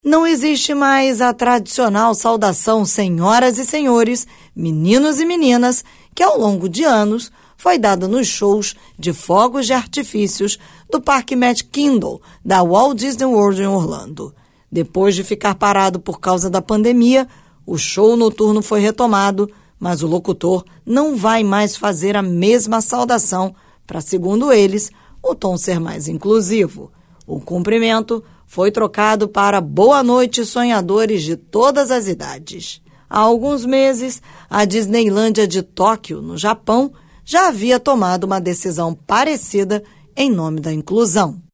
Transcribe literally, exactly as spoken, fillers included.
Não existe mais a tradicional saudação senhoras e senhores, meninos e meninas, que ao longo de anos foi dada nos shows de fogos de artifícios do Parque Magic Kingdom da Walt Disney World em Orlando. Depois de ficar parado por causa da pandemia, o show noturno foi retomado, mas o locutor não vai mais fazer a mesma saudação para, segundo eles, o tom ser mais inclusivo. O cumprimento foi trocado para boa noite, sonhadores de todas as idades. Há alguns meses, a Disneylândia de Tóquio, no Japão, já havia tomado uma decisão parecida em nome da inclusão.